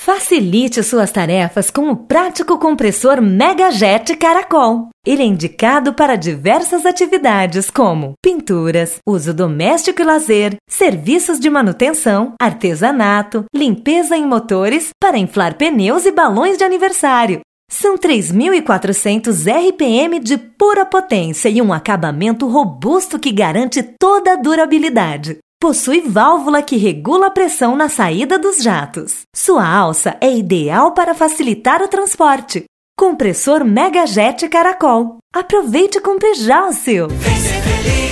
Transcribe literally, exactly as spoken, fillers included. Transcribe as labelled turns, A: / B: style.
A: Facilite suas tarefas com o prático compressor MegaJet Caracol. Ele é indicado para diversas atividades como pinturas, uso doméstico e lazer, serviços de manutenção, artesanato, limpeza em motores, para inflar pneus e balões de aniversário. São três mil e quatrocentos R P M de pura potência e um acabamento robusto que garante toda a durabilidade. Possui válvula que regula a pressão na saída dos jatos. Sua alça é ideal para facilitar o transporte. Compressor MegaJet Caracol. Aproveite e compre já o seu! Vem ser feliz!